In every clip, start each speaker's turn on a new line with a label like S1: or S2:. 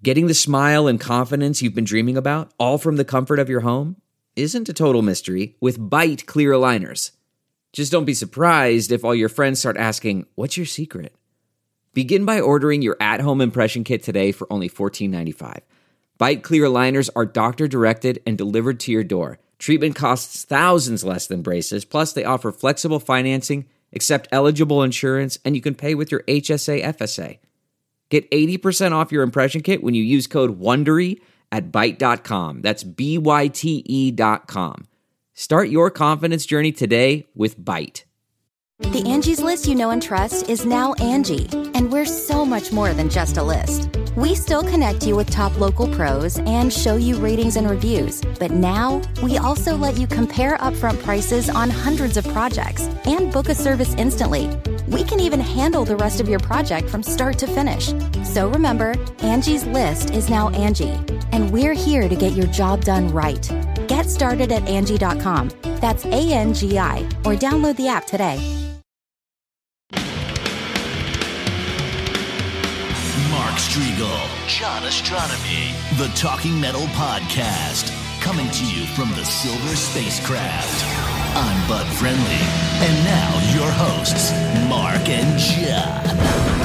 S1: Getting the smile and confidence you've been dreaming about, all from the comfort of your home, isn't a total mystery with Byte clear aligners. Just don't be surprised if all your friends start asking, "What's your secret?" Begin by ordering your at-home impression kit today for only $14.95. Byte clear aligners are doctor-directed and delivered to your door. Treatment costs thousands less than braces, plus they offer flexible financing, accept eligible insurance, and you can pay with your HSA FSA. Get 80% off your impression kit when you use code WONDERY at Byte.com. That's BYTE.com. Start your confidence journey today with Byte.
S2: The Angie's List you know and trust is now Angie, and we're so much more than just a list. We still connect you with top local pros and show you ratings and reviews, but now we also let you compare upfront prices on hundreds of projects and book a service instantly. We can even handle the rest of your project from start to finish. So remember, Angie's List is now Angie, and we're here to get your job done right. Get started at Angie.com. That's ANGI, or download the app today.
S3: Mark Strigl, John Astronomy, the Talking Metal Podcast, coming to you from the Silver Spacecraft. I'm Bud Friendly, and now your hosts, Mark and John.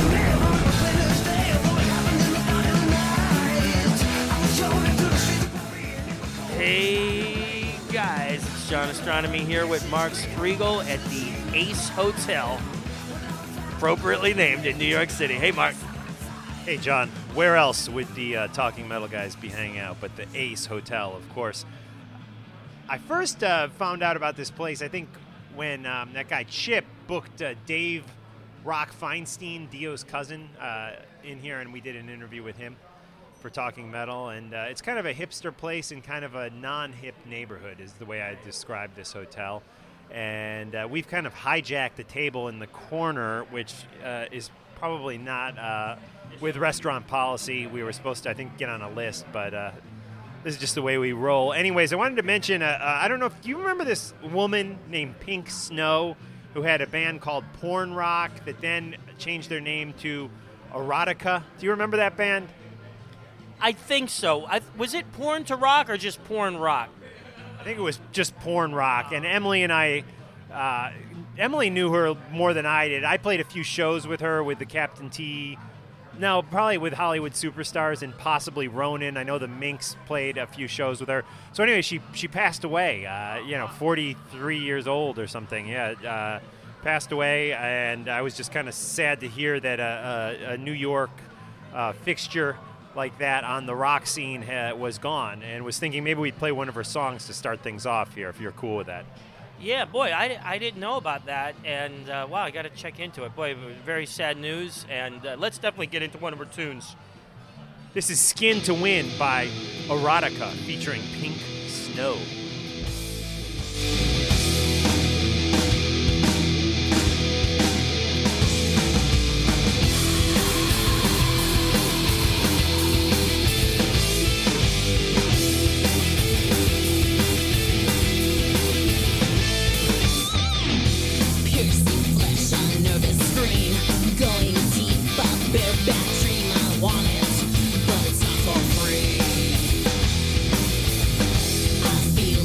S4: Hey guys, it's John Astronomy here with Mark Strigl at the Ace Hotel, appropriately named in New York City. Hey Mark.
S5: Hey, John, where else would the Talking Metal guys be hanging out but the Ace Hotel, of course? I first found out about this place, I think, when that guy Chip booked Dave Rock Feinstein, Dio's cousin, in here, and we did an interview with him for Talking Metal. And it's kind of a hipster place in kind of a non-hip neighborhood is the way I describe this hotel. And we've kind of hijacked the table in the corner, which is probably not... with restaurant policy, we were supposed to, I think, get on a list, but this is just the way we roll. Anyways, I wanted to mention, I don't know if you remember this woman named Pink Snow who had a band called Porn Rock that then changed their name to Erotica. Do you remember that band?
S4: I think so. Was it Porn to Rock or just Porn Rock?
S5: I think it was just Porn Rock, and Emily and I... Emily knew her more than I did. I played a few shows with her with the Captain T. No, probably with Hollywood Superstars and possibly Ronin. I know the Minx played a few shows with her. So anyway, she passed away, 43 years old or something. Yeah, passed away, and I was just kind of sad to hear that a New York fixture like that on the rock scene was gone, and was thinking maybe we'd play one of her songs to start things off here, if you're cool with that.
S4: Yeah, boy, I didn't know about that, and wow, I got to check into it. Boy, very sad news, and let's definitely get into one of her tunes.
S5: This is Skin to Win by Erotica, featuring Pink Snow.
S6: Feel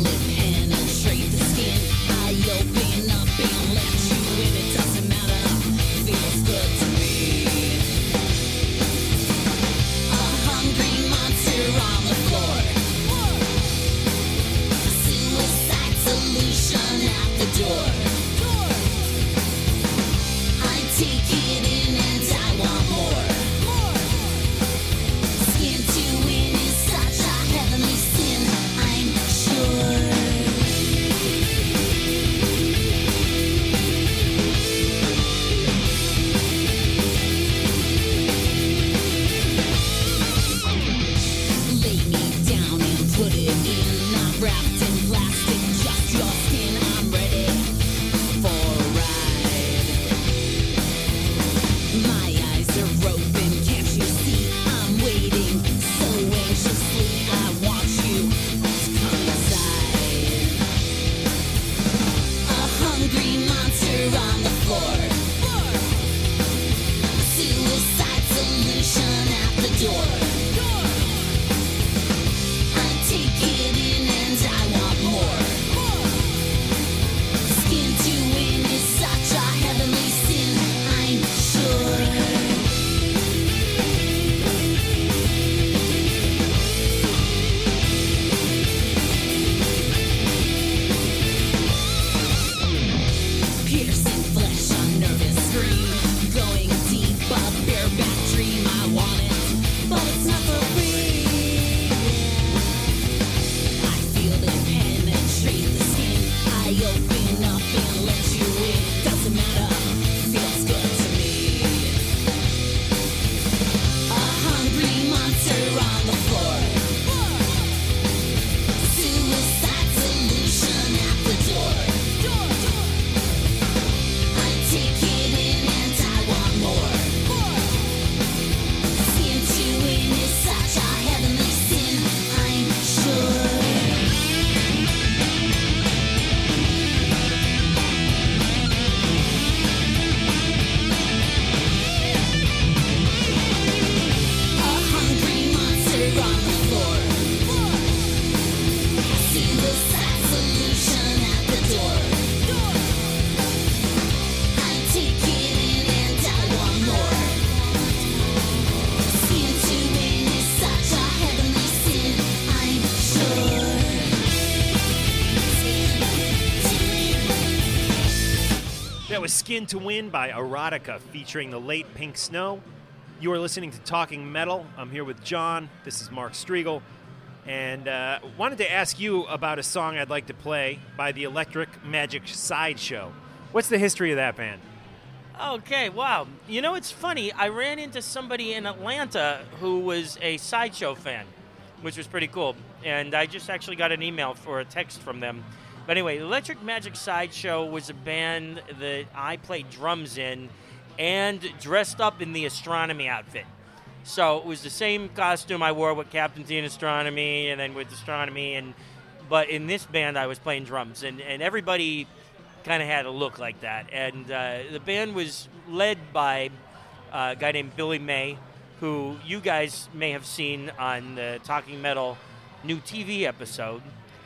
S5: was Skin to Win by Erotica, featuring the late Pink Snow. You are listening to Talking Metal. I'm here with John. This is Mark Striegel. And wanted to ask you about a song I'd like to play by the Electric Magic Sideshow. What's the history of that band?
S4: Okay, wow. You know, it's funny. I ran into somebody in Atlanta who was a Sideshow fan, which was pretty cool. And I just actually got an email for a text from them. But anyway, Electric Magic Sideshow was a band that I played drums in and dressed up in the astronomy outfit. So it was the same costume I wore with Captain T in Astronomy and then with Astronomy. But in this band, I was playing drums. And everybody kind of had a look like that. And the band was led by a guy named Billy May, who you guys may have seen on the Talking Metal new TV episode.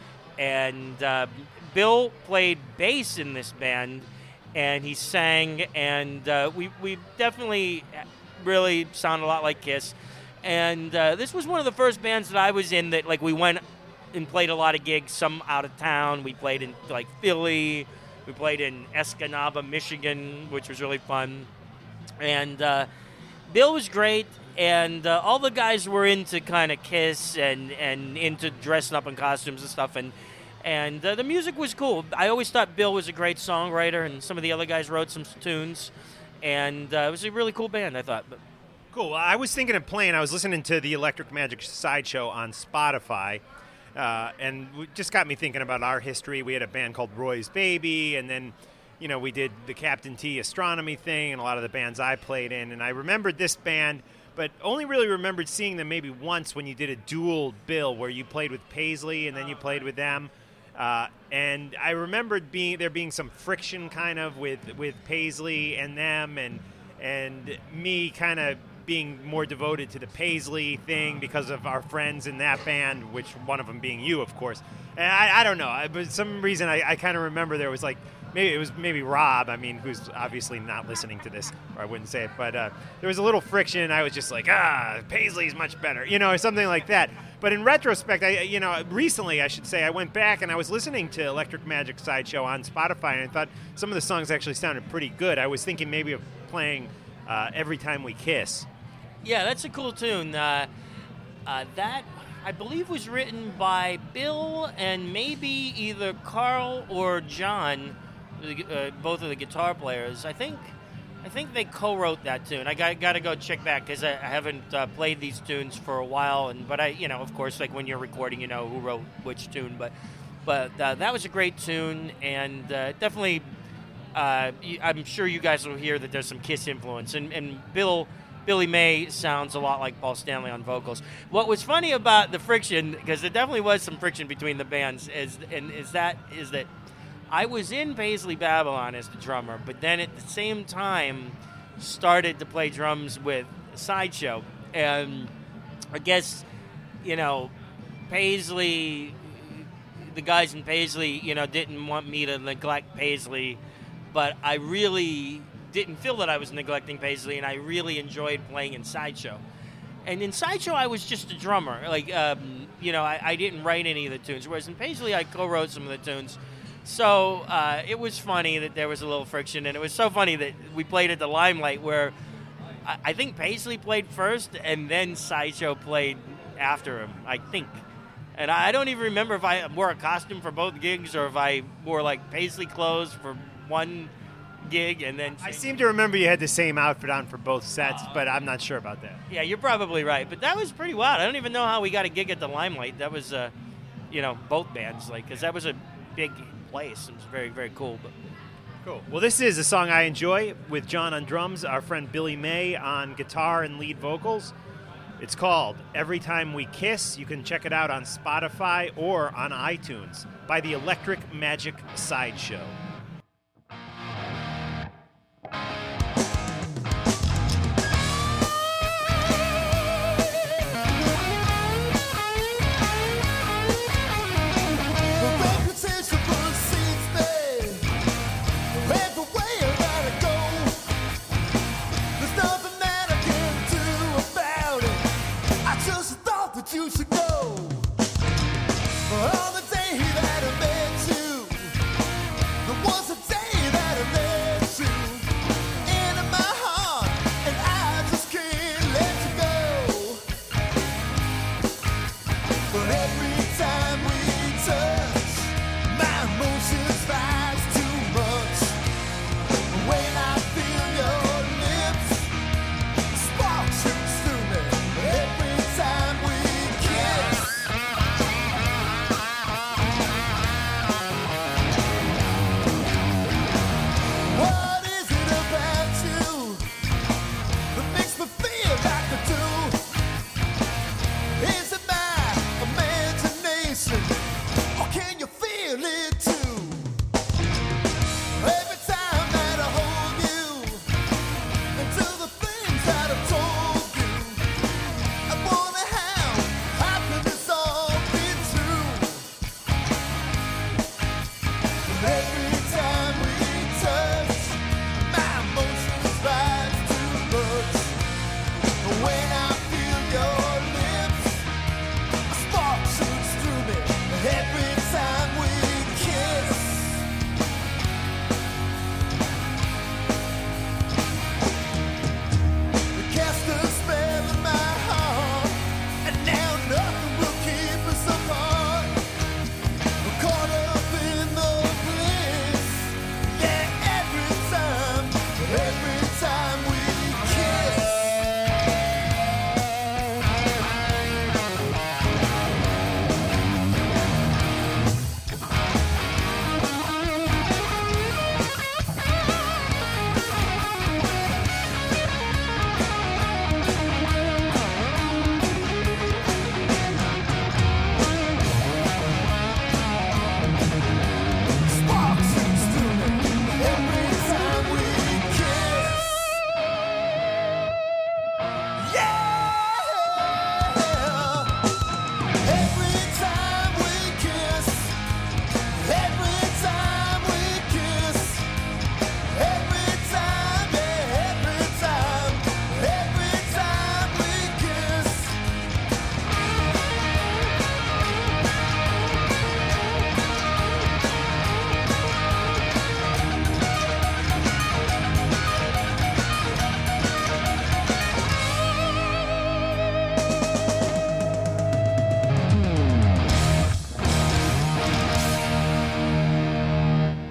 S4: And Bill played bass in this band, and he sang, and we definitely really sound a lot like Kiss. And this was one of the first bands that I was in that, like, we went and played a lot of gigs, some out of town. We played in, like, Philly. We played in Escanaba, Michigan, which was really fun. And Bill was great. And all the guys were into kind of Kiss and into dressing up in costumes and stuff. And the music was cool. I always thought Bill was a great songwriter, and some of the other guys wrote some tunes. And it was a really cool band, I thought.
S5: Cool. I was thinking of playing. I was listening to the Electric Magic Sideshow on Spotify, and it just got me thinking about our history. We had a band called Roy's Baby, and then, you know, we did the Captain T Astronomy thing and a lot of the bands I played in. And I remembered this band, but only really remembered seeing them maybe once when you did a dual bill where you played with Paisley and then you played with them. And I remembered there being some friction kind of with Paisley and them, and me kind of being more devoted to the Paisley thing because of our friends in that band, which one of them being you, of course. And I don't know, but for some reason I kind of remember there was like, maybe Rob, I mean, who's obviously not listening to this, or I wouldn't say it, but there was a little friction, and I was just like, Paisley's much better, you know, or something like that. But in retrospect, recently, I should say, I went back and I was listening to Electric Magic Sideshow on Spotify, and I thought some of the songs actually sounded pretty good. I was thinking maybe of playing Every Time We Kiss.
S4: Yeah, that's a cool tune. That, I believe, was written by Bill and maybe either Carl or John, both of the guitar players. I think they co-wrote that tune. I got to go check back because I haven't played these tunes for a while. But of course, like when you're recording, you know who wrote which tune. But that was a great tune, and definitely, I'm sure you guys will hear that there's some Kiss influence. And Billy May sounds a lot like Paul Stanley on vocals. What was funny about the friction, because there definitely was some friction between the bands, is that I was in Paisley Babylon as the drummer, but then at the same time started to play drums with Sideshow. And I guess, Paisley, the guys in Paisley, didn't want me to neglect Paisley, but I really didn't feel that I was neglecting Paisley, and I really enjoyed playing in Sideshow. And in Sideshow, I was just a drummer. I didn't write any of the tunes, whereas in Paisley, I co-wrote some of the tunes. So it was funny that there was a little friction, and it was so funny that we played at the Limelight where I think Paisley played first, and then Sideshow played after him, I think. And I don't even remember if I wore a costume for both gigs or if I wore, Paisley clothes for one gig and then...
S5: I seem to remember you had the same outfit on for both sets, but I'm not sure about that.
S4: Yeah, you're probably right. But that was pretty wild. I don't even know how we got a gig at the Limelight. That was, both bands, because that was a big place. It was very, very cool. But
S5: cool. Well, this is a song I enjoy with John on drums, our friend Billy May on guitar and lead vocals. It's called Every Time We Kiss. You can check it out on Spotify or on iTunes by the Electric Magic Sideshow.
S6: You should go. On the day that I met you, there was a day that I met you.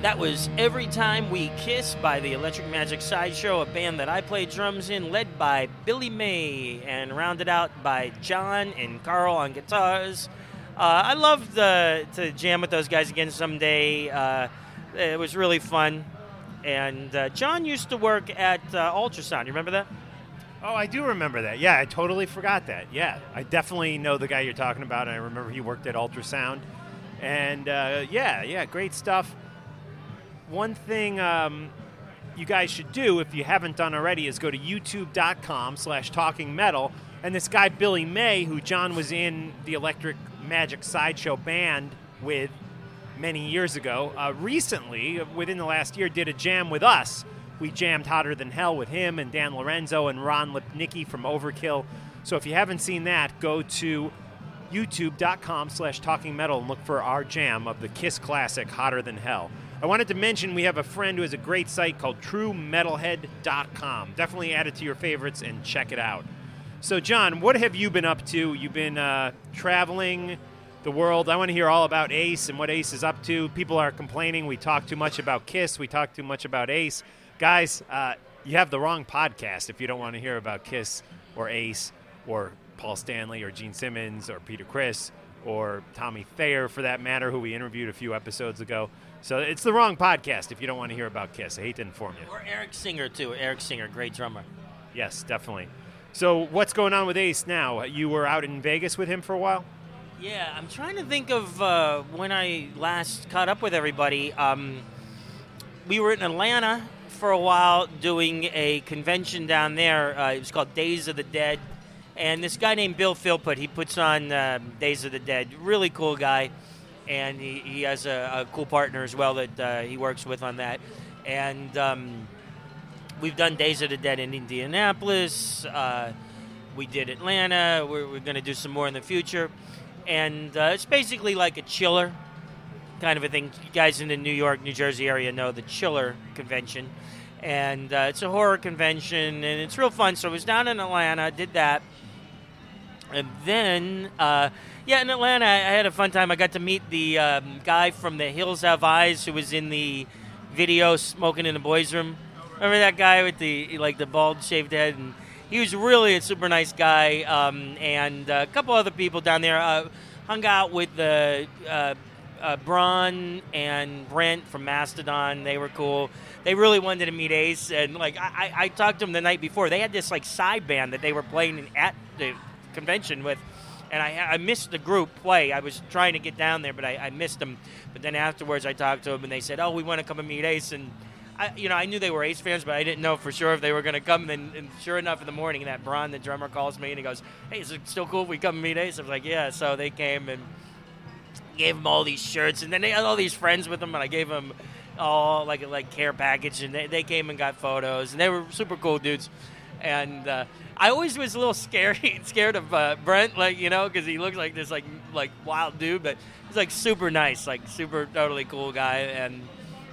S4: That was Every Time We Kiss by the Electric Magic Sideshow, a band that I play drums in, led by Billy May, and rounded out by John and Carl on guitars. I love to jam with those guys again someday. It was really fun. And John used to work at Ultrasound. You remember that?
S5: Oh, I do remember that. Yeah, I totally forgot that. Yeah, I definitely know the guy you're talking about, and I remember he worked at Ultrasound. And, yeah, great stuff. One thing you guys should do, if you haven't done already, is go to youtube.com/talkingmetal. And this guy, Billy May, who John was in the Electric Magic Sideshow band with many years ago, recently, within the last year, did a jam with us. We jammed Hotter Than Hell with him and Dan Lorenzo and Ron Lipnicki from Overkill. So if you haven't seen that, go to youtube.com/talkingmetal and look for our jam of the Kiss classic, Hotter Than Hell. I wanted to mention we have a friend who has a great site called TrueMetalhead.com. Definitely add it to your favorites and check it out. So, John, what have you been up to? You've been traveling the world. I want to hear all about Ace and what Ace is up to. People are complaining we talk too much about Kiss. We talk too much about Ace. Guys, you have the wrong podcast if you don't want to hear about Kiss or Ace or Paul Stanley or Gene Simmons or Peter Criss or Tommy Thayer, for that matter, who we interviewed a few episodes ago. So it's the wrong podcast if you don't want to hear about Kiss. I hate to inform you.
S4: Or Eric Singer, too. Eric Singer, great drummer.
S5: Yes, definitely. So what's going on with Ace now? You were out in Vegas with him for a while?
S4: Yeah, I'm trying to think of when I last caught up with everybody. We were in Atlanta for a while doing a convention down there. It was called Days of the Dead. And this guy named Bill Philpott, he puts on Days of the Dead. Really cool guy. And he has a cool partner as well that he works with on that. And we've done Days of the Dead in Indianapolis. We did Atlanta. We're going to do some more in the future. And it's basically like a chiller kind of a thing. You guys in the New York, New Jersey area know the Chiller convention. And it's a horror convention, and it's real fun. So I was down in Atlanta, did that. And then, in Atlanta, I had a fun time. I got to meet the guy from The Hills Have Eyes who was in the video Smoking in the Boys' Room. Remember that guy with the bald shaved head? And he was really a super nice guy. And a couple other people down there. Hung out with Braun and Brent from Mastodon. They were cool. They really wanted to meet Ace. And I talked to them the night before. They had this side band that they were playing at the convention with, and I missed the group play. I was trying to get down there, but I missed them. But then afterwards, I talked to them, and they said, "Oh, we want to come and meet Ace." And I knew they were Ace fans, but I didn't know for sure if they were going to come. And sure enough, in the morning, that Braun, the drummer, calls me and he goes, "Hey, is it still cool if we come and meet Ace?" I was like, "Yeah." So they came and gave them all these shirts, and then they had all these friends with them, and I gave them all like care package, and they came and got photos, and they were super cool dudes. And I always was a little scared of Brent, because he looks like this like wild dude, but he's super nice, super totally cool guy, and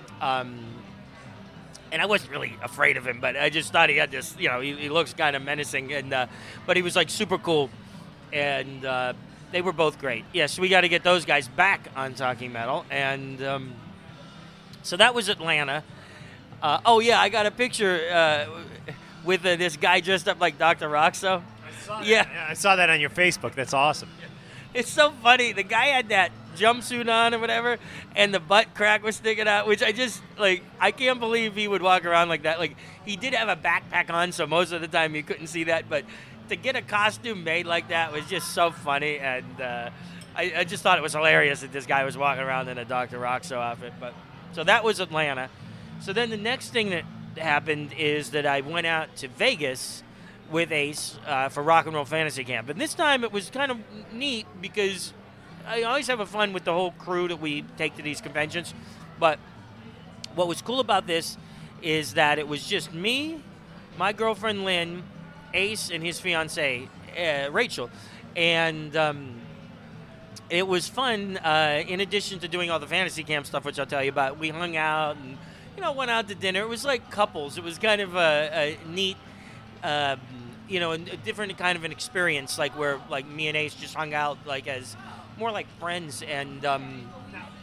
S4: I wasn't really afraid of him, but I just thought he had this, he looks kind of menacing, and but he was super cool, and they were both great. Yeah, so we got to get those guys back on Talking Metal, and so that was Atlanta. I got a picture with this guy dressed up like Dr. Roxo.
S5: I saw that. Yeah, I saw that on your Facebook. That's awesome.
S4: It's so funny. The guy had that jumpsuit on or whatever, and the butt crack was sticking out, which I just, I can't believe he would walk around like that. He did have a backpack on, so most of the time you couldn't see that, but to get a costume made like that was just so funny, and I just thought it was hilarious that this guy was walking around in a Dr. Roxo outfit. But so that was Atlanta. So then the next thing that happened is that I went out to Vegas with Ace for Rock and Roll Fantasy Camp. And this time it was kind of neat because I always have fun with the whole crew that we take to these conventions. But what was cool about this is that it was just me, my girlfriend Lynn, Ace, and his fiancée, Rachel. And it was fun. In addition to doing all the Fantasy Camp stuff, which I'll tell you about, we hung out and went out to dinner. It was like couples. It was kind of a neat, a different kind of an experience, where me and Ace just hung out as more like friends. And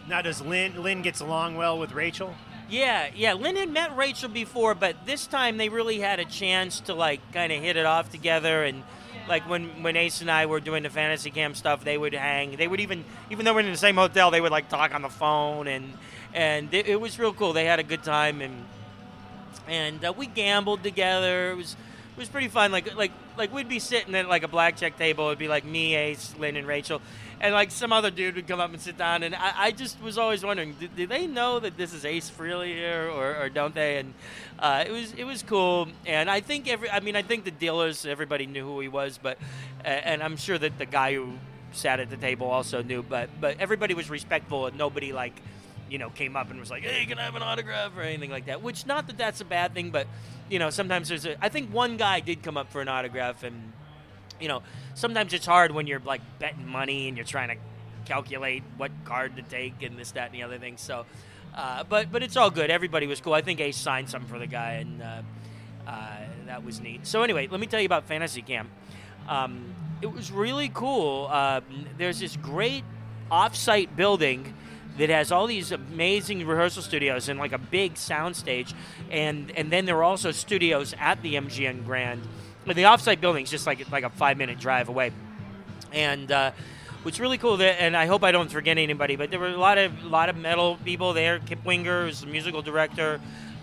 S5: Now, does Lynn gets along well with Rachel?
S4: Yeah. Lynn had met Rachel before, but this time they really had a chance to like kind of hit it off together. And like when Ace and I were doing the fantasy camp stuff, they would hang. They would even though we're in the same hotel, they would like talk on the phone, and it was real cool. They had a good time, and we gambled together. It was pretty fun. Like we'd be sitting at like a blackjack table. It'd be like me, Ace, Lynn, and Rachel. And, like, some other dude would come up and sit down, and I just was always wondering, do they know that this is Ace Frehley here, or don't they? And it was cool. And I think the dealers, everybody knew who he was, but and I'm sure that the guy who sat at the table also knew, but everybody was respectful, and nobody, like, came up and was like, hey, can I have an autograph or anything like that, which not that that's a bad thing, but, sometimes I think one guy did come up for an autograph, and sometimes it's hard when you're like betting money and you're trying to calculate what card to take and this, that, and the other thing. So, but it's all good. Everybody was cool. I think Ace signed something for the guy, and that was neat. So anyway, let me tell you about Fantasy Camp. It was really cool. There's this great off-site building that has all these amazing rehearsal studios and like a big sound stage, and then there are also studios at the MGM Grand. But the offsite building is just like a 5-minute drive away, and what's really cool there, and I hope I don't forget anybody, but there were a lot of metal people there. Kip Winger, who's the musical director,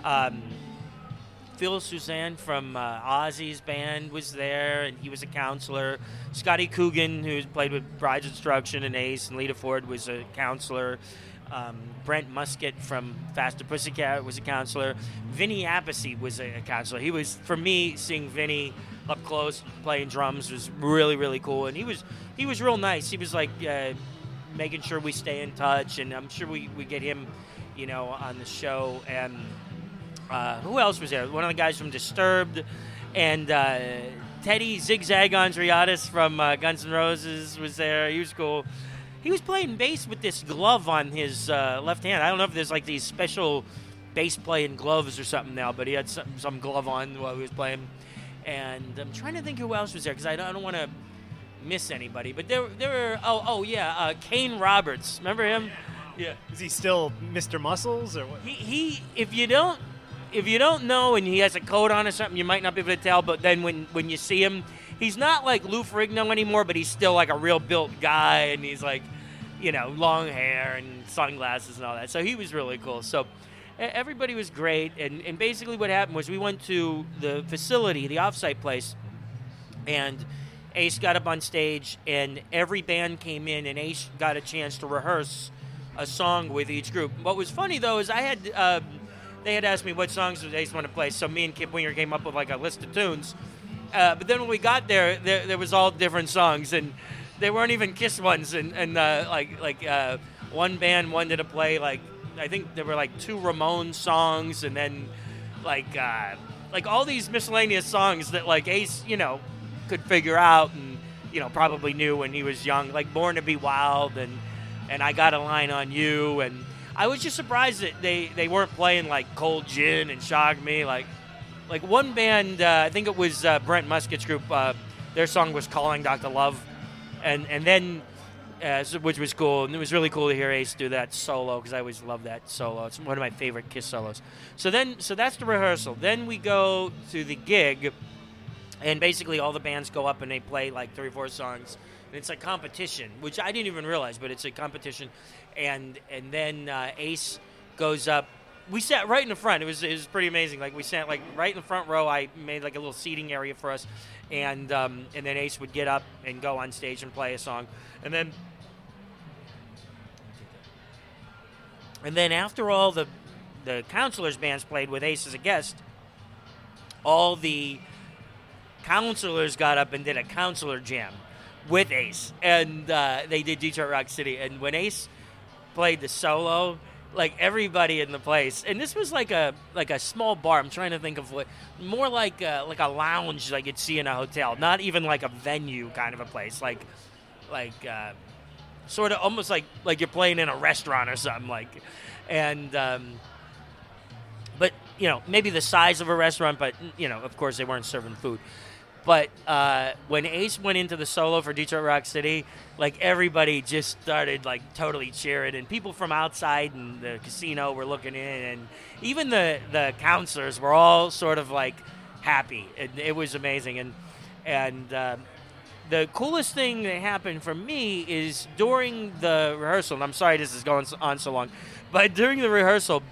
S4: Phil Suzanne from Ozzy's band was there, and he was a counselor. Scotty Coogan, who played with Bride's Instruction and Ace, and Lita Ford was a counselor. Brent Musket from Faster Pussycat was a counselor. Vinny Appice was a counselor. He was, for me, seeing Vinny up close playing drums was really, really cool. And he was real nice. He was like making sure we stay in touch, and I'm sure we get him, on the show. And who else was there? One of the guys from Disturbed, and Teddy Zigzag Andreatis from Guns N' Roses was there. He was cool. He was playing bass with this glove on his left hand. I don't know if there's like these special bass playing gloves or something now, but he had some glove on while he was playing. And I'm trying to think who else was there, because I don't want to miss anybody. But there were Kane Roberts. Remember him? Yeah.
S5: Is he still Mr. Muscles or what?
S4: He if you don't know and he has a coat on or something, you might not be able to tell. But then when you see him, he's not like Lou Ferrigno anymore, but he's still like a real built guy, and he's like, long hair and sunglasses and all that. So he was really cool. So everybody was great, and basically what happened was we went to the facility, the offsite place, and Ace got up on stage, and every band came in, and Ace got a chance to rehearse a song with each group. What was funny, though, is I had they had asked me what songs did Ace want to play, so me and Kip Winger came up with like a list of tunes. But then when we got there was all different songs, and they weren't even Kiss ones. And one band wanted to play I think there were like 2 Ramones songs, and then like all these miscellaneous songs that like Ace could figure out and probably knew when he was young, like Born to Be Wild and I Got a Line on You. And I was just surprised that they weren't playing like Cold Gin and Shock Me like one band, I think it was Brent Musket's group, their song was Calling Dr. Love, and then, which was cool, and it was really cool to hear Ace do that solo, because I always love that solo. It's one of my favorite Kiss solos. So that's the rehearsal. Then we go to the gig, and basically all the bands go up and they play like 3 or 4 songs, and it's a competition, which I didn't even realize, but it's a competition, and then Ace goes up. We sat right in the front. It was pretty amazing. Like we sat like right in the front row. I made like a little seating area for us, and then Ace would get up and go on stage and play a song, and then after all the counselors bands played with Ace as a guest, all the counselors got up and did a counselor jam with Ace, and they did Detroit Rock City. And when Ace played the solo, like everybody in the place, and this was like a small bar. I'm trying to think of what, more like a lounge like you'd see in a hotel, not even like a venue kind of a place, like sort of almost like you're playing in a restaurant or something like, and but maybe the size of a restaurant, but of course they weren't serving food. But when Ace went into the solo for Detroit Rock City, like everybody just started like totally cheering, and people from outside and the casino were looking in, and even the counselors were all sort of like happy. It was amazing, and the coolest thing that happened for me is during the rehearsal, and I'm sorry this is going on so long, but during the rehearsal,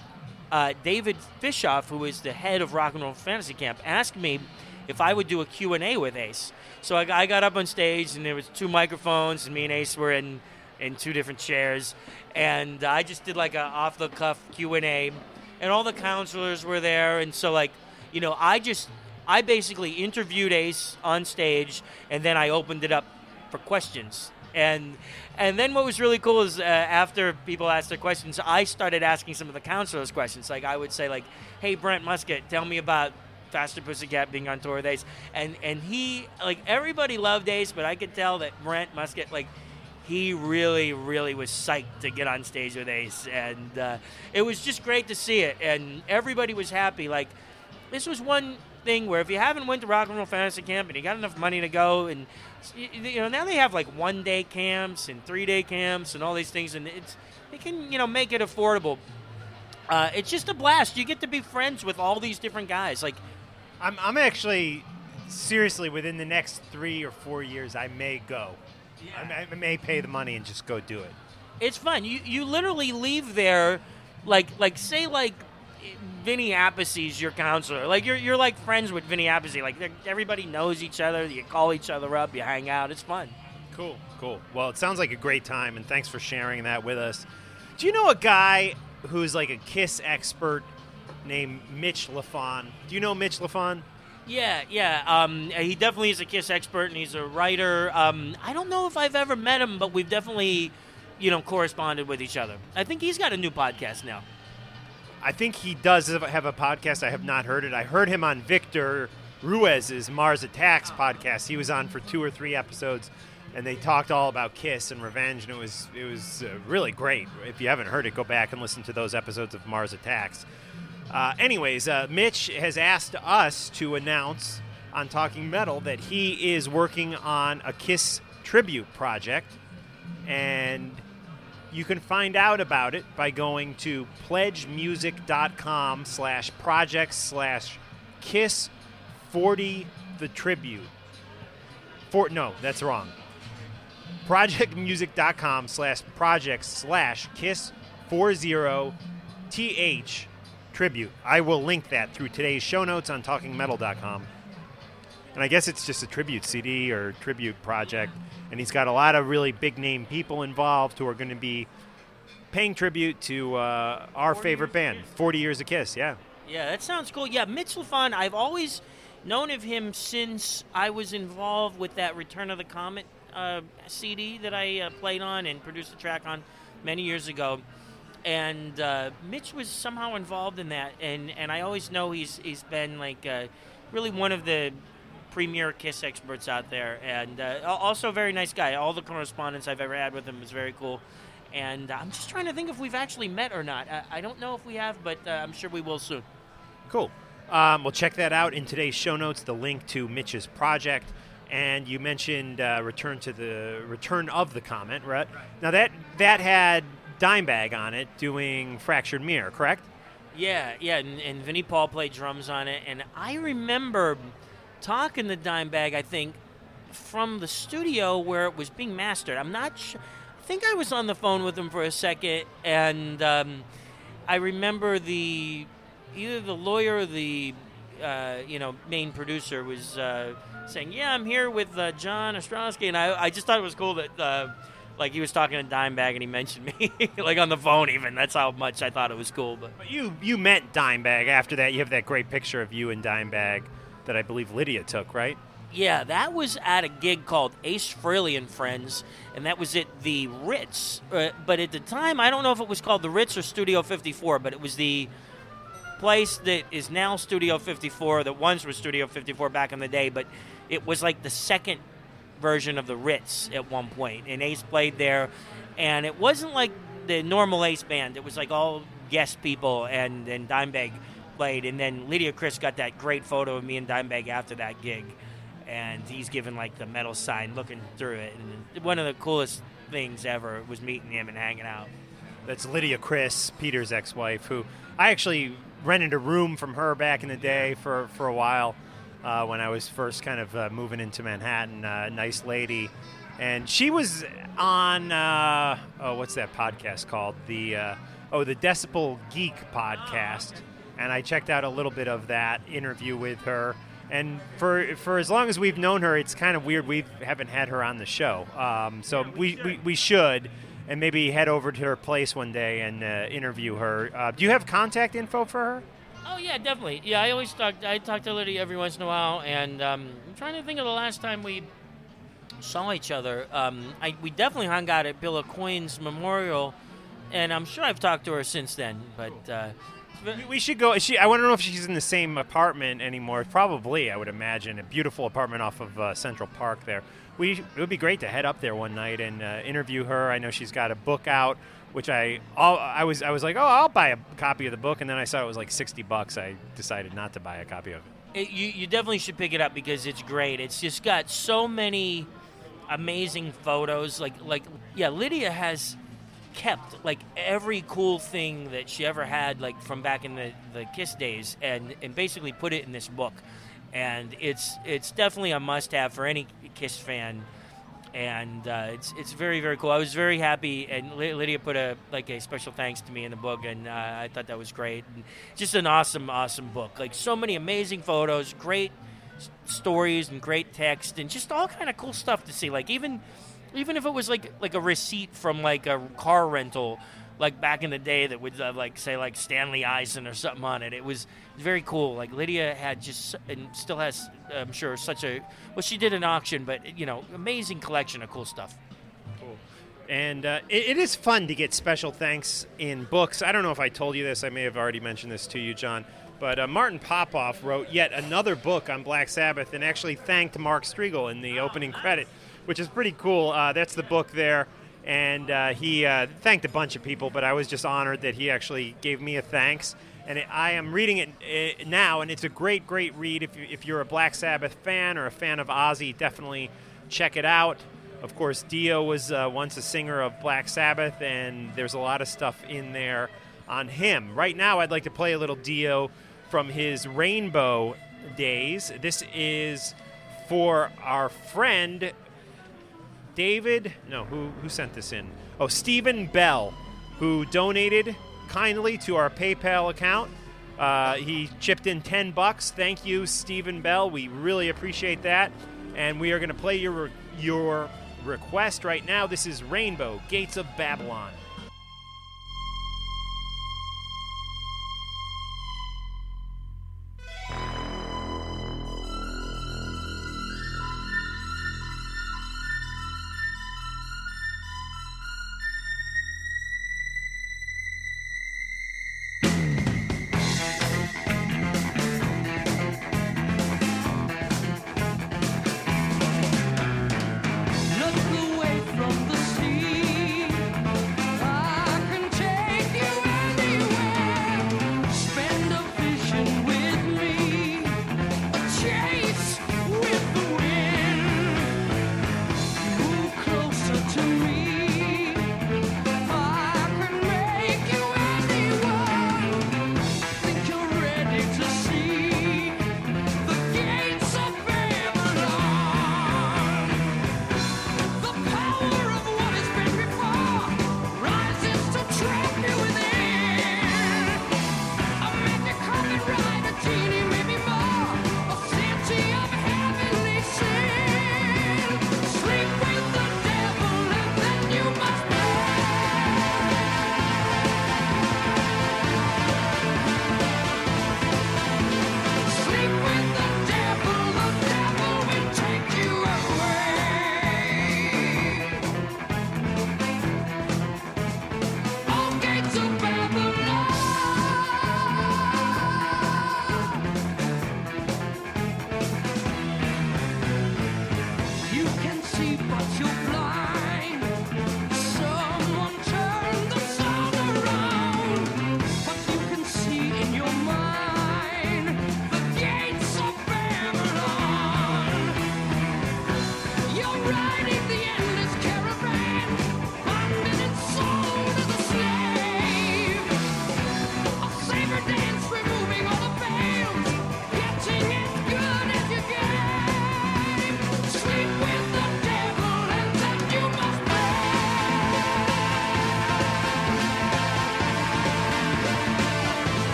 S4: David Fishoff, who is the head of Rock and Roll Fantasy Camp, asked me if I would do a Q&A with Ace. So I got up on stage, and there was 2 microphones, and me and Ace were in 2 different chairs, and I just did like a off-the-cuff Q&A, and all the counselors were there, and so like, you know, I basically interviewed Ace on stage, and then I opened it up for questions. And then what was really cool is after people asked their questions, I started asking some of the counselors questions. Like I would say, like, "Hey, Brent Musket, tell me about Faster Pussycat being on tour with Ace." And he, like, everybody loved Ace, but I could tell that Brent Musket, like, he really, really was psyched to get on stage with Ace. And it was just great to see it. And everybody was happy. Like, this was one thing where if you haven't went to Rock and Roll Fantasy Camp and you got enough money to go, and you know, now they have like 1-day camps and 3-day camps and all these things, and they can, you know, make it affordable. It's just a blast. You get to be friends with all these different guys. Like,
S5: I'm actually seriously within the next 3 or 4 years, I may go. Yeah. I may pay the money and just go do it.
S4: It's fun. You literally leave there, like say like Vinny Appice's your counselor. Like you're like friends with Vinny Appice. Like everybody knows each other. You call each other up. You hang out. It's fun.
S5: Cool. Well, it sounds like a great time, and thanks for sharing that with us. Do you know a guy who's like a Kiss expert named Mitch Lafon? Do you know Mitch Lafon?
S4: Yeah. He definitely is a Kiss expert, and he's a writer. I don't know if I've ever met him, but we've definitely, you know, corresponded with each other. I think he's got a new podcast now.
S5: I think he does have a podcast. I have not heard it. I heard him on Victor Ruiz's Mars Attacks podcast. He was on for 2 or 3 episodes, and they talked all about Kiss and Revenge, and it was really great. If you haven't heard it, go back and listen to those episodes of Mars Attacks. Anyways, Mitch has asked us to announce on Talking Metal that he is working on a Kiss tribute project, and you can find out about it by going to pledgemusic.com/project/Kiss40 no, that's wrong. projectmusic.com/project/Kiss40 tribute. I will link that through today's show notes on talkingmetal.com. And I guess it's just a tribute CD or tribute project. And he's got a lot of really big-name people involved who are going to be paying tribute to our favorite band, 40 Years of Kiss, yeah.
S4: Yeah, that sounds cool. Yeah, Mitch Lafon, I've always known of him since I was involved with that Return of the Comet CD that I played on and produced a track on many years ago. And Mitch was somehow involved in that. And I always know he's been, like, really one of the premier Kiss experts out there, and also a very nice guy. All the correspondence I've ever had with him was very cool, and I'm just trying to think if we've actually met or not. I don't know if we have, but I'm sure we will soon.
S5: Cool. We'll check that out in today's show notes, the link to Mitch's project, and you mentioned Return of the Comet, right? Now that had Dimebag on it doing Fractured Mirror, correct?
S4: Yeah, and Vinnie Paul played drums on it, and I remember talking to Dimebag, I think, from the studio where it was being mastered. I'm not sure. I think I was on the phone with him for a second, and I remember either the lawyer or the main producer was saying, "Yeah, I'm here with John Ostrowski," and I just thought it was cool that like he was talking to Dimebag and he mentioned me like on the phone even. That's how much I thought it was cool. But
S5: you met Dimebag after that. You have that great picture of you and Dimebag that I believe Lydia took, right?
S4: Yeah, that was at a gig called Ace Frehley and Friends, and that was at the Ritz. But at the time, I don't know if it was called the Ritz or Studio 54, but it was the place that is now Studio 54, that once was Studio 54 back in the day, but it was like the second version of the Ritz at one point, and Ace played there, and it wasn't like the normal Ace band. It was like all guest people, and Dimebag played, and then Lydia Chris got that great photo of me and Dimebag after that gig. and he's giving like the metal sign, looking through it. And one of the coolest things ever was meeting him and hanging out.
S5: That's Lydia Chris, Peter's ex-wife, who I actually rented a room from her back in the day for a while when I was first kind of moving into Manhattan. Nice lady. And she was on, what's that podcast called? The Decibel Geek podcast. And I checked out a little bit of that interview with her. And for as long as we've known her, it's kind of weird we haven't had her on the show. So we should, and maybe head over to her place one day and interview her. Do you have contact info for her?
S4: Oh, yeah, definitely. Yeah, I talk to Lydia every once in a while, and I'm trying to think of the last time we saw each other. We definitely hung out at Bill Aucoin's memorial, and I'm sure I've talked to her since then, but...
S5: we should go. I want to know if she's in the same apartment anymore. Probably, I would imagine. A beautiful apartment off of Central Park there. It would be great to head up there one night and interview her. I know she's got a book out, which I was like, oh, I'll buy a copy of the book, and then I saw it was like $60. I decided not to buy a copy of it.
S4: You definitely should pick it up because it's great. It's just got so many amazing photos. Lydia has kept like every cool thing that she ever had, like from back in the Kiss days, and basically put it in this book. And it's definitely a must-have for any Kiss fan, and it's very, very cool. I was very happy, and Lydia put a special thanks to me in the book, and I thought that was great. And just an awesome, awesome book. Like so many amazing photos, great stories, and great text, and just all kind of cool stuff to see. Like even if it was like a receipt from like a car rental, like back in the day that would say Stanley Eisen or something on it. It was very cool. Like Lydia had and still has, I'm sure, she did an auction, but amazing collection of cool stuff.
S5: Cool. And it is fun to get special thanks in books. I don't know if I told you this. I may have already mentioned this to you, John. But Martin Popoff wrote yet another book on Black Sabbath and actually thanked Mark Strigl in the opening credit, which is pretty cool. That's the book there. And he thanked a bunch of people, but I was just honored that he actually gave me a thanks. And I am reading it now, and it's a great, great read. If you're a Black Sabbath fan or a fan of Ozzy, definitely check it out. Of course, Dio was once a singer of Black Sabbath, and there's a lot of stuff in there on him. Right now, I'd like to play a little Dio from his Rainbow days. This is for our friend... who sent this in? Oh, Stephen Bell, who donated kindly to our PayPal account. He chipped in $10. Thank you, Stephen Bell. We really appreciate that. And we are going to play your request right now. This is Rainbow, Gates of Babylon.
S6: Look away from the sea.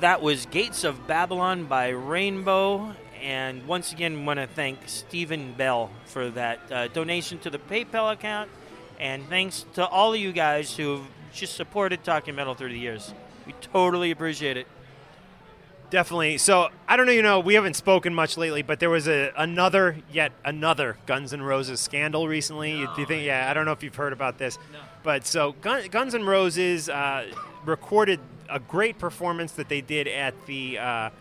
S4: That was Gates of Babylon by Rainbow. And once again, want to thank Stephen Bell for that donation to the PayPal account. And thanks to all of you guys who've just supported Talking Metal through the years. We totally appreciate it.
S5: Definitely. So, I don't know, we haven't spoken much lately, but there was yet another Guns N' Roses scandal recently. Do you think? Yeah, I don't know if you've heard about this.
S4: No.
S5: But so Guns N' Roses recorded a great performance that they did at the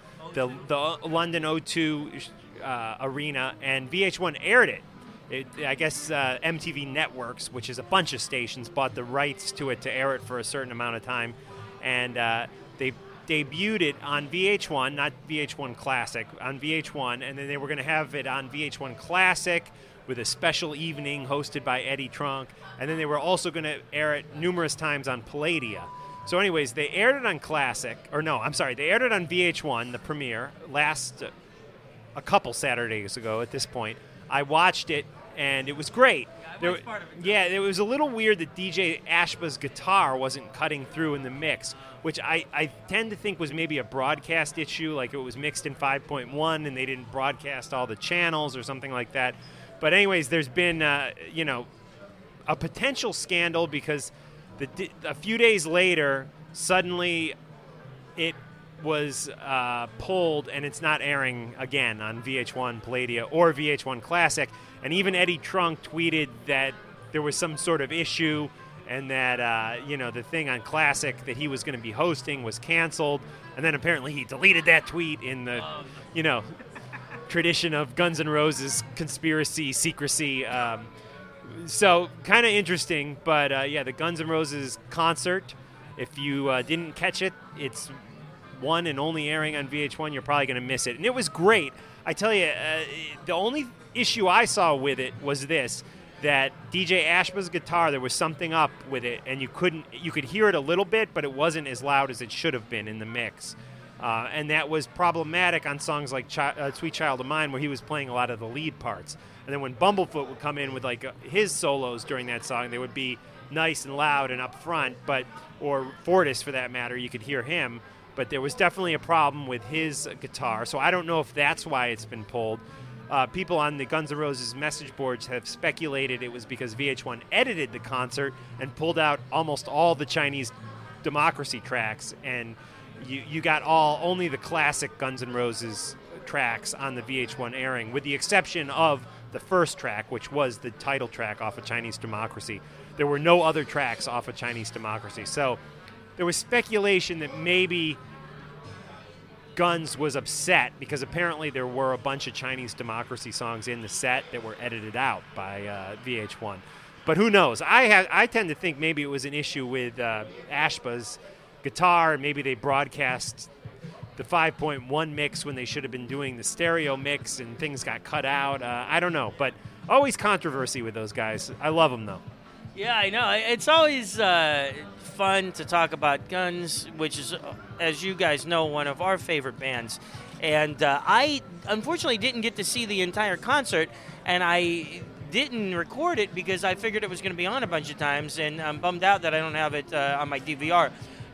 S5: London O2 Arena, and VH1 aired it. I guess MTV Networks, which is a bunch of stations, bought the rights to it to air it for a certain amount of time, and they debuted it on VH1, not VH1 Classic, on VH1, and then they were going to have it on VH1 Classic with a special evening hosted by Eddie Trunk, and then they were also going to air it numerous times on Palladia. So anyways, they aired it on Classic, they aired it on VH1, the premiere, a couple Saturdays ago at this point. I watched it, and it was great. It was a little weird that DJ Ashba's guitar wasn't cutting through in the mix, which I tend to think was maybe a broadcast issue, like it was mixed in 5.1 and they didn't broadcast all the channels or something like that. But anyways, there's been, a potential scandal because a few days later, suddenly it was pulled and it's not airing again on VH1 Palladia or VH1 Classic. And even Eddie Trunk tweeted that there was some sort of issue and that, the thing on Classic that he was going to be hosting was canceled. And then apparently he deleted that tweet in the, tradition of Guns N' Roses conspiracy, secrecy. So kind of interesting. But, the Guns N' Roses concert, if you didn't catch it, it's one and only airing on VH1. You're probably going to miss it. And it was great. I tell you, the only issue I saw with it was this, that DJ Ashba's guitar, there was something up with it, and you could hear it a little bit, but it wasn't as loud as it should have been in the mix. And that was problematic on songs like Sweet Child of Mine, where he was playing a lot of the lead parts. And then when Bumblefoot would come in with his solos during that song, they would be nice and loud and up front, or Fortis for that matter, you could hear him. But there was definitely a problem with his guitar, so I don't know if that's why it's been pulled. People on the Guns N' Roses message boards have speculated it was because VH1 edited the concert and pulled out almost all the Chinese Democracy tracks, and you got only the classic Guns N' Roses tracks on the VH1 airing, with the exception of the first track, which was the title track off of Chinese Democracy. There were no other tracks off of Chinese Democracy, so there was speculation that maybe Guns was upset because apparently there were a bunch of Chinese Democracy songs in the set that were edited out by VH1. But who knows? I tend to think maybe it was an issue with Ashba's guitar. Maybe they broadcast the 5.1 mix when they should have been doing the stereo mix and things got cut out. I don't know. But always controversy with those guys. I love them, though.
S4: Yeah, I know. It's always fun to talk about Guns, which is, as you guys know, one of our favorite bands. And I unfortunately didn't get to see the entire concert, and I didn't record it because I figured it was going to be on a bunch of times, and I'm bummed out that I don't have it on my DVR.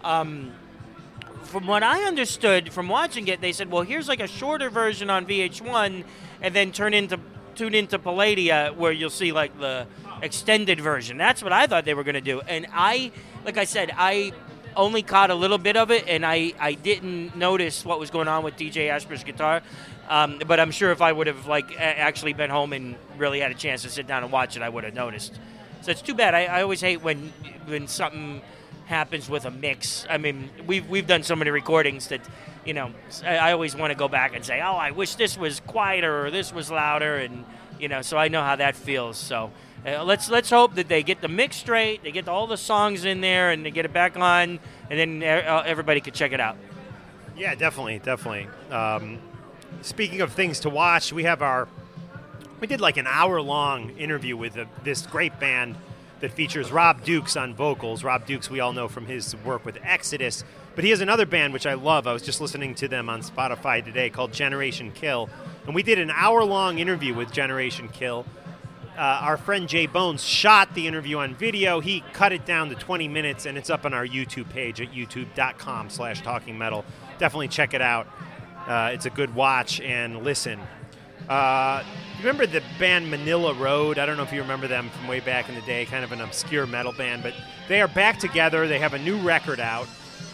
S4: From what I understood from watching it, they said, well, here's like a shorter version on VH1, and then tune into Palladia where you'll see like the extended version. That's what I thought they were going to do. And I only caught a little bit of it, and I didn't notice what was going on with DJ Ashba's guitar. But I'm sure if I would have actually been home and really had a chance to sit down and watch it, I would have noticed. So it's too bad. I always hate when something happens with a mix. I mean, we've done so many recordings that, I always want to go back and say, oh, I wish this was quieter or this was louder, and so I know how that feels. So let's hope that they get the mix straight, they get all the songs in there, and they get it back on, and then everybody could check it out.
S5: Yeah, definitely. Speaking of things to watch, we did like an hour-long interview with this great band that features Rob Dukes on vocals. Rob Dukes we all know from his work with Exodus, but he has another band which I love. I was just listening to them on Spotify today called Generation Kill, and we did an hour-long interview with Generation Kill. Our friend Jay Bones shot the interview on video. He cut it down to 20 minutes, and it's up on our YouTube page at youtube.com/talkingmetal. definitely check it out. It's a good watch and listen. Remember the band Manila Road? I don't know if you remember them from way back in the day, kind of an obscure metal band, but they are back together. They have a new record out,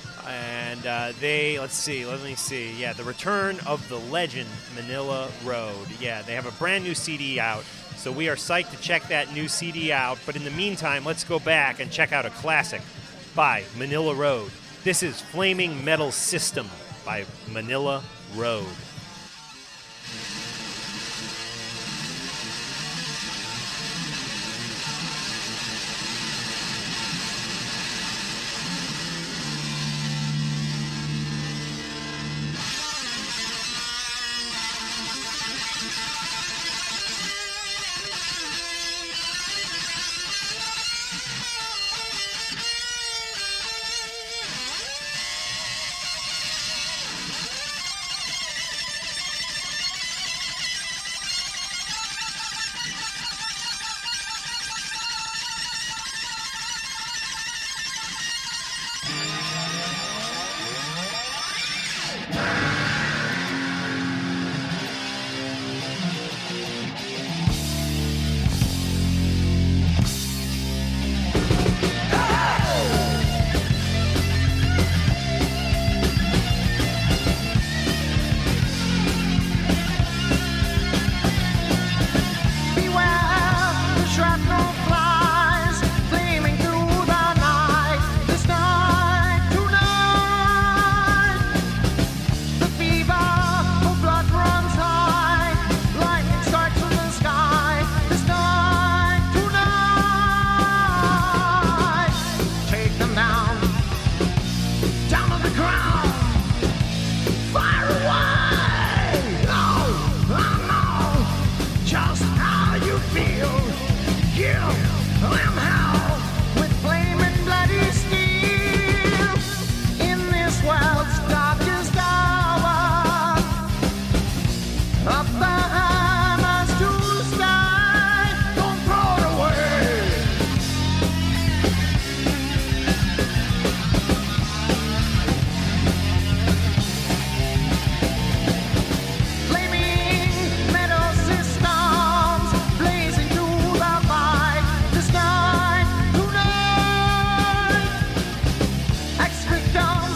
S5: and let me see. Yeah, The Return of the Legend, Manila Road. Yeah, they have a brand new CD out, so we are psyched to check that new CD out. But in the meantime, let's go back and check out a classic by Manila Road. This is Flaming Metal System by Manila Road.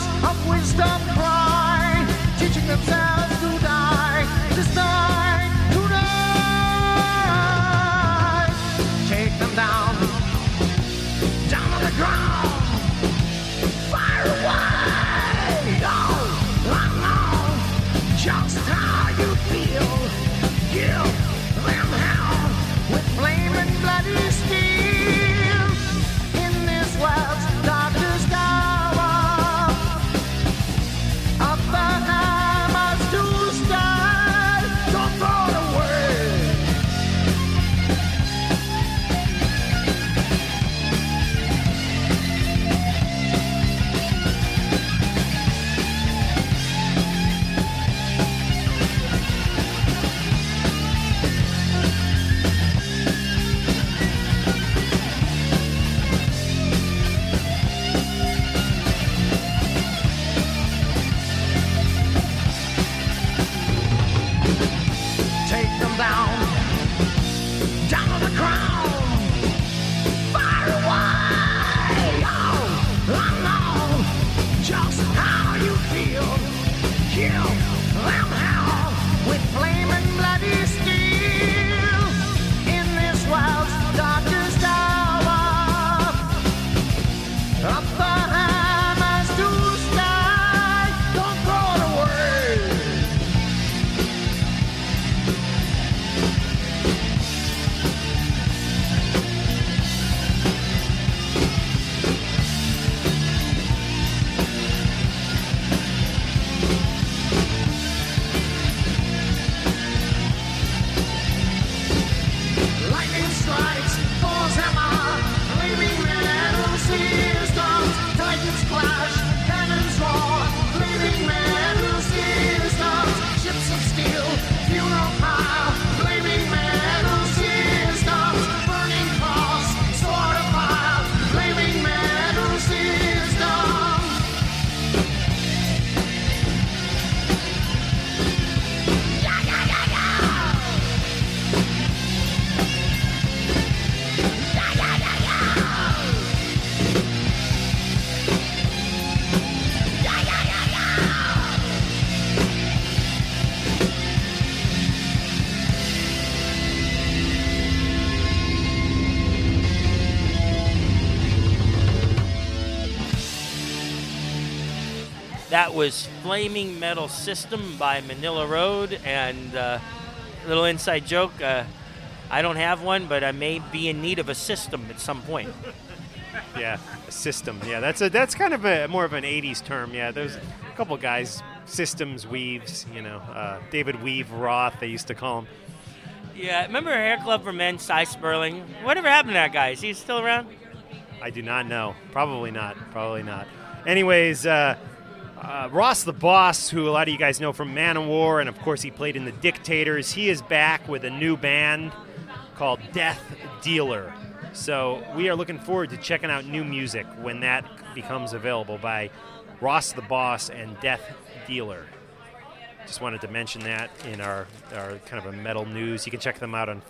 S6: Wisdom cry, teaching themselves to die. This night
S4: That was Flaming Metal System by Manila Road, and little inside joke, I don't have one, but I may be in need of a system at some point.
S5: Yeah, a system. Yeah, that's kind of more of an 80s term. Yeah, there's a couple guys, systems, weaves, David Weave Roth, they used to call him.
S4: Yeah, remember Hair Club for Men, Cy Sperling? Whatever happened to that guy? Is he still around?
S5: I do not know. Probably not. Anyways, Ross the Boss, who a lot of you guys know from Manowar, and of course he played in The Dictators, he is back with a new band called Death Dealer. So we are looking forward to checking out new music when that becomes available by Ross the Boss and Death Dealer. Just wanted to mention that in our kind of a metal news. You can check them out on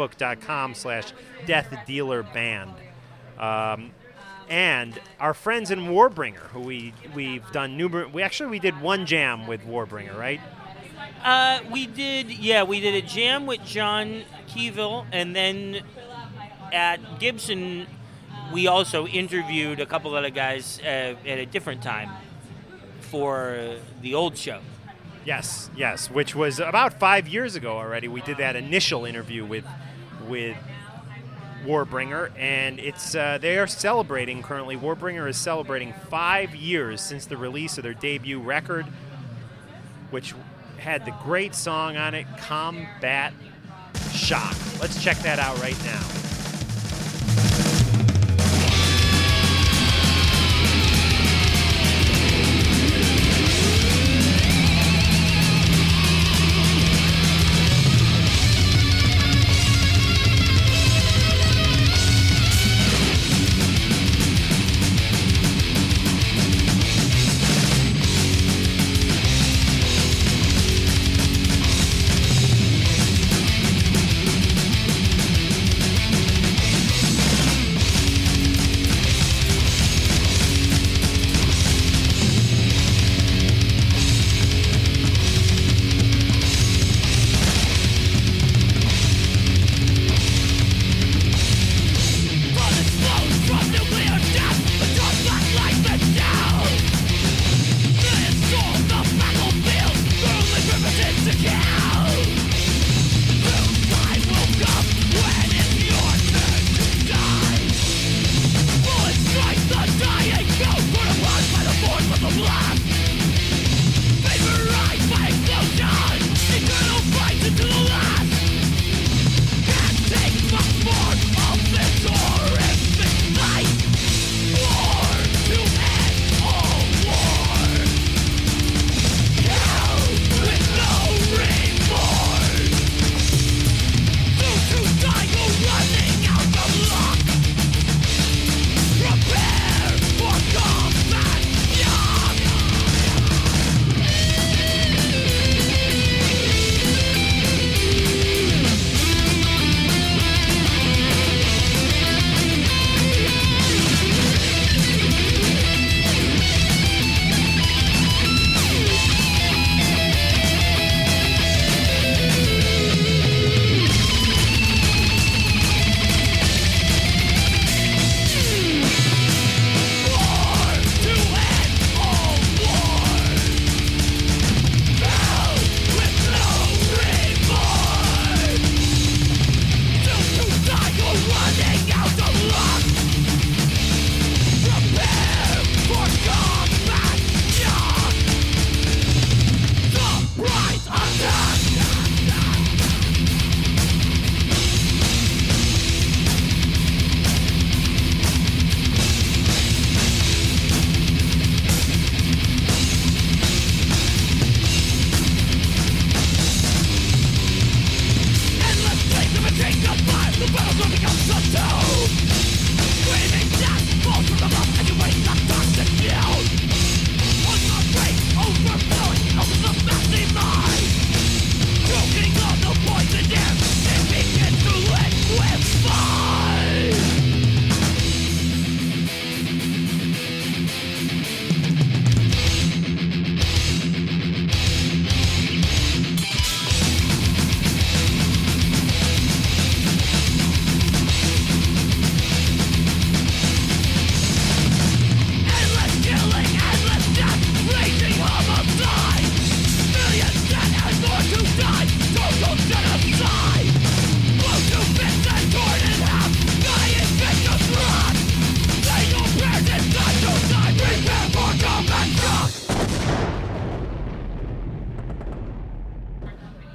S5: Facebook.com/DeathDealerBand. And our friends in Warbringer, who we've done numerous. We did one jam with Warbringer, right?
S4: We did a jam with John Keyville, and then at Gibson, we also interviewed a couple other guys at a different time for the old show.
S5: Yes, which was about 5 years ago already. We did that initial interview with Warbringer, and it's they are celebrating currently. Warbringer is celebrating 5 years since the release of their debut record, which had the great song on it, Combat Shock. Let's check that out right now.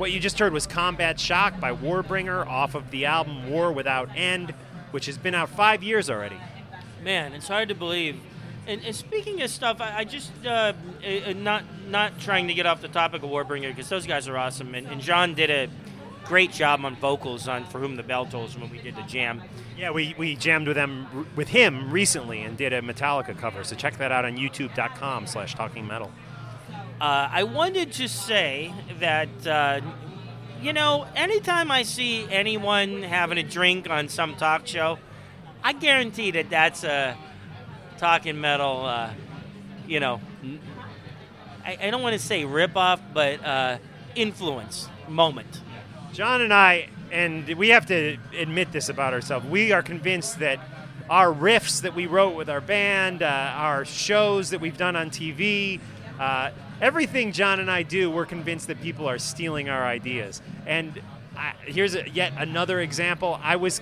S5: What you just heard was Combat Shock by Warbringer off of the album War Without End, which has been out 5 years already.
S4: Man, it's hard to believe. And speaking of stuff, I just not trying to get off the topic of Warbringer because those guys are awesome. And John did a great job on vocals on For Whom the Bell Tolls when we did the jam.
S5: Yeah, we jammed with him recently and did a Metallica cover. So check that out on youtube.com/talkingmetal.
S4: I wanted to say that, anytime I see anyone having a drink on some talk show, I guarantee that that's a Talking Metal, I don't want to say rip-off, but influence moment.
S5: John and I, and we have to admit this about ourselves, we are convinced that our riffs that we wrote with our band, our shows that we've done on TV, everything John and I do, we're convinced that people are stealing our ideas. And here's yet another example.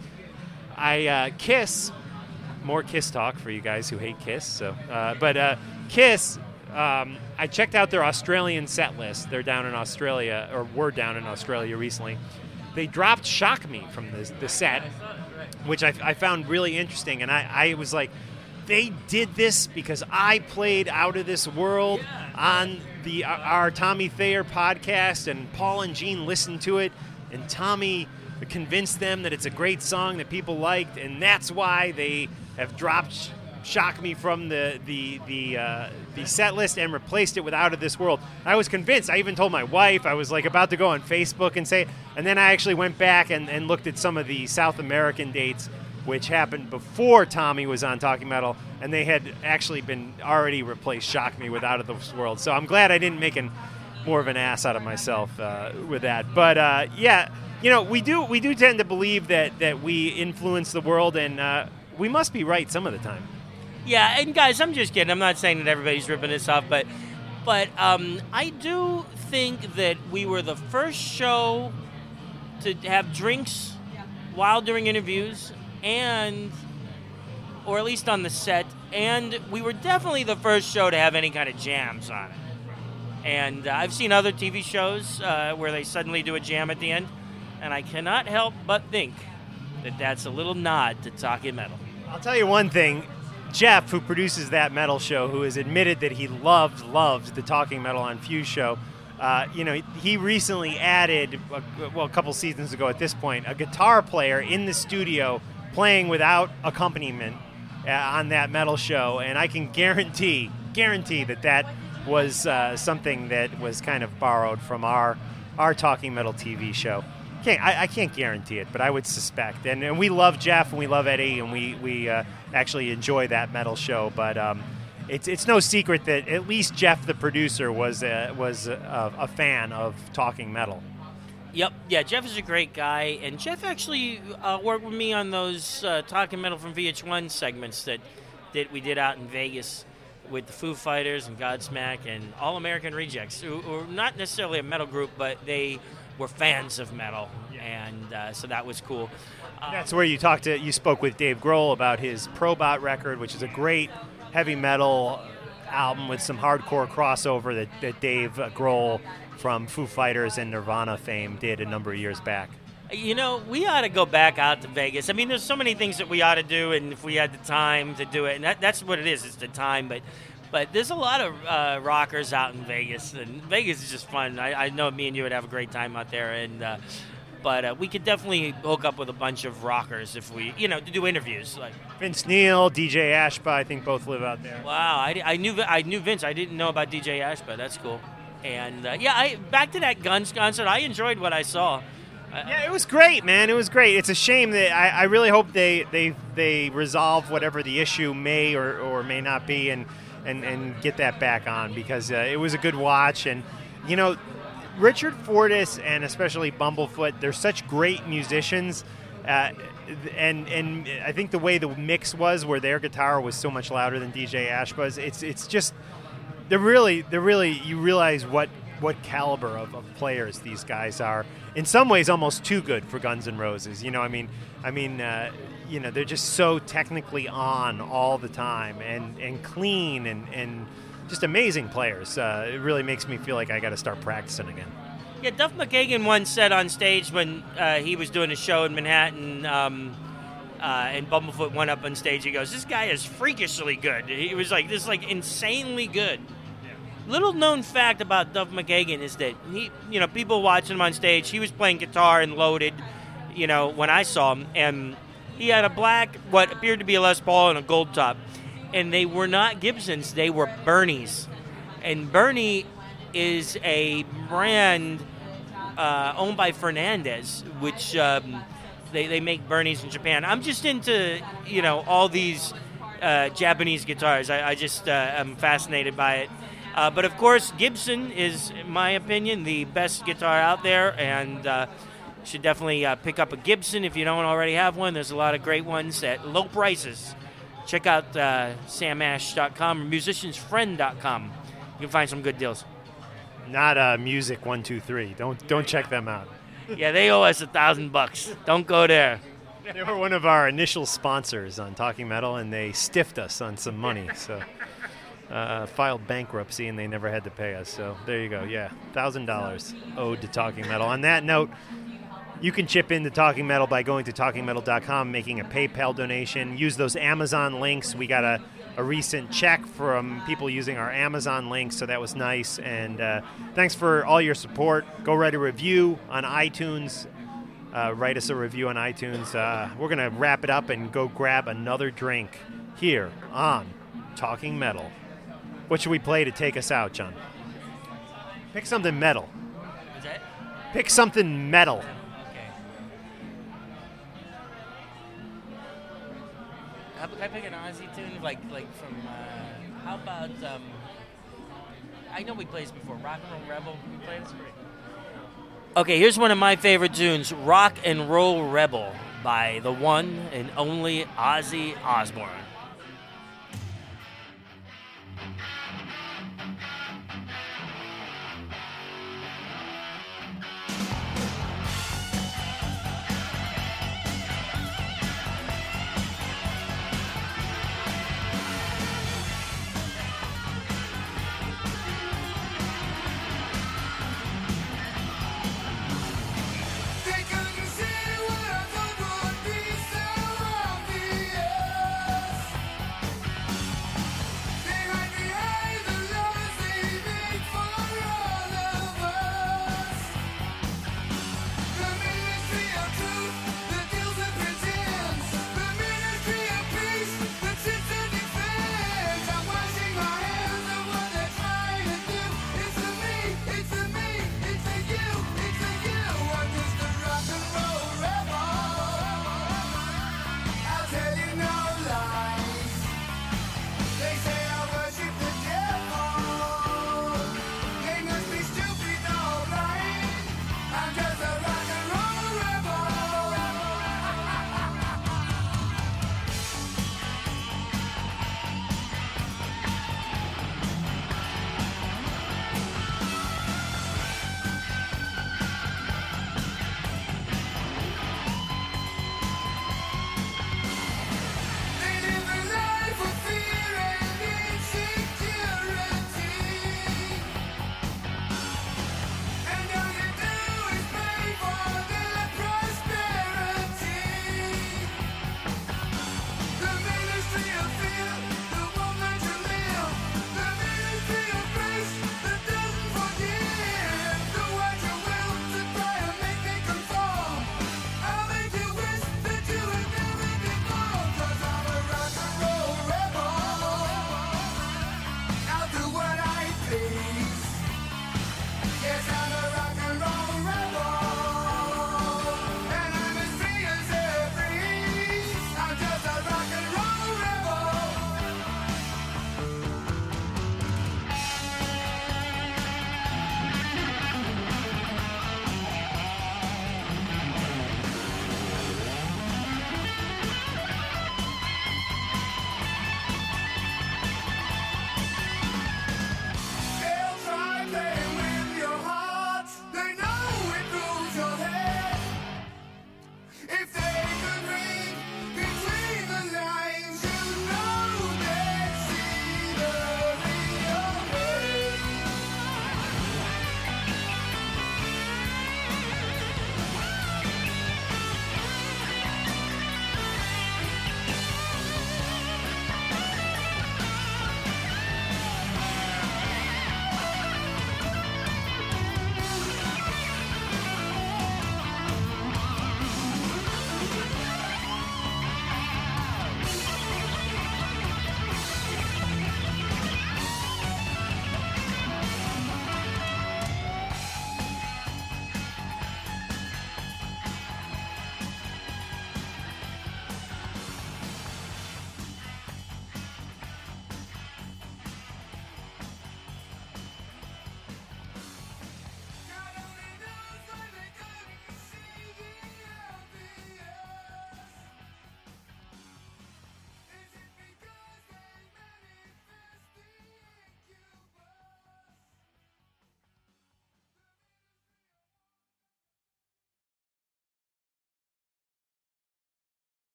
S5: Kiss, more Kiss talk for you guys who hate Kiss. But Kiss, I checked out their Australian set list. They're down in Australia, or were down in Australia recently. They dropped Shock Me from the set, which I found really interesting. And I was like, they did this because I played Out of This World on our Tommy Thayer podcast, and Paul and Gene listened to it, and Tommy convinced them that it's a great song that people liked, and that's why they have dropped Shock Me from the set list and replaced it with Out of This World. I was convinced. I even told my wife. I was like about to go on Facebook and say, and then I actually went back and looked at some of the South American dates, which happened before Tommy was on Talking Metal, and they had actually been already replaced Shock Me with Out of This World. So I'm glad I didn't make more of an ass out of myself with that. But we do tend to believe that we influence the world, and we must be right some of the time.
S4: Yeah, and guys, I'm just kidding. I'm not saying that everybody's ripping this off, but I do think that we were the first show to have drinks while doing interviews, or at least on the set, and we were definitely the first show to have any kind of jams on it. And I've seen other TV shows where they suddenly do a jam at the end, and I cannot help but think that that's a little nod to Talking Metal.
S5: I'll tell you one thing. Jeff, who produces that metal show, who has admitted that he loved the Talking Metal on Fuse show, he recently added, a couple seasons ago at this point, a guitar player in the studio playing without accompaniment on that metal show, and I can guarantee that was something that was kind of borrowed from our Talking Metal TV show. I can't guarantee it, but I would suspect. And we love Jeff and we love Eddie, and we actually enjoy that metal show. But it's no secret that at least Jeff, the producer, was a fan of Talking Metal.
S4: Yep. Yeah, Jeff is a great guy, and Jeff actually worked with me on those Talking Metal from VH1 segments that we did out in Vegas with the Foo Fighters and Godsmack and All American Rejects, who are not necessarily a metal group, but they were fans of metal, and so that was cool.
S5: That's where you spoke with Dave Grohl about his Probot record, which is a great heavy metal album with some hardcore crossover that Dave Grohl from Foo Fighters and Nirvana fame did a number of years back.
S4: We ought to go back out to Vegas. I mean, there's so many things that we ought to do, and if we had the time to do it, and that's what it is, it's the time, but there's a lot of rockers out in Vegas, and Vegas is just fun. I know me and you would have a great time out there, but we could definitely hook up with a bunch of rockers if we, to do interviews. Like
S5: Vince Neil, DJ Ashba, I think both live out there.
S4: Wow, I knew Vince. I didn't know about DJ Ashba. That's cool. And back to that Guns concert. I enjoyed what I saw.
S5: Yeah, it was great, man. It was great. It's a shame that I really hope they resolve whatever the issue may or may not be, and get that back on, because it was a good watch. And Richard Fortus and especially Bumblefoot, they're such great musicians, and I think the way the mix was, where their guitar was so much louder than DJ Ashba's, it's just they're really you realize what caliber of players these guys are. In some ways, almost too good for Guns N' Roses. They're just so technically on all the time and clean and just amazing players. It really makes me feel like I got to start practicing again.
S4: Yeah, Duff McKagan once said on stage when he was doing a show in Manhattan, and Bumblefoot went up on stage, he goes, "This guy is freakishly good." He was like, "This is like insanely good." Little known fact about Duff McKagan is that he, people watching him on stage, he was playing guitar and Loaded, when I saw him, and he had a black, what appeared to be a Les Paul and a gold top, and they were not Gibsons, they were Bernies, and Bernie is a brand owned by Fernandez, which they make Bernies in Japan. I'm just into all these Japanese guitars. I just am fascinated by it. But of course, Gibson is, in my opinion, the best guitar out there, and should definitely pick up a Gibson if you don't already have one. There's a lot of great ones at low prices. Check out samash.com or musiciansfriend.com. You can find some good deals.
S5: Not Music 123. Don't check them out.
S4: Yeah, they owe us $1,000. Don't go there.
S5: They were one of our initial sponsors on Talking Metal, and they stiffed us on some money. So filed bankruptcy, and they never had to pay us. So there you go. Yeah, $1,000 owed to Talking Metal. On that note, you can chip into Talking Metal by going to TalkingMetal.com, making a PayPal donation. Use those Amazon links. We got a recent check from people using our Amazon links, so that was nice. And thanks for all your support. Go write a review on iTunes. Write us a review on iTunes. We're going to wrap it up and go grab another drink here on Talking Metal. What should we play to take us out, John? Pick something metal.
S4: Is that?
S5: Pick something metal.
S4: Can I pick an Ozzy tune, like from? How about? I know we played this before. Rock and Roll Rebel. We played this great. Okay, here's one of my favorite tunes, "Rock and Roll Rebel" by the one and only Ozzy Osbourne.
S6: They couldn't see what I thought would be so obvious.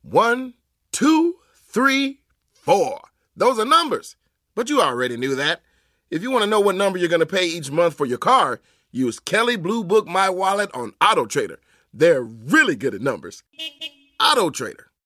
S6: 1, 2, 3, 4. Those are numbers. But you already knew that. If you want to know what number you're going to pay each month for your car, use Kelley Blue Book My Wallet on AutoTrader. They're really good at numbers. AutoTrader.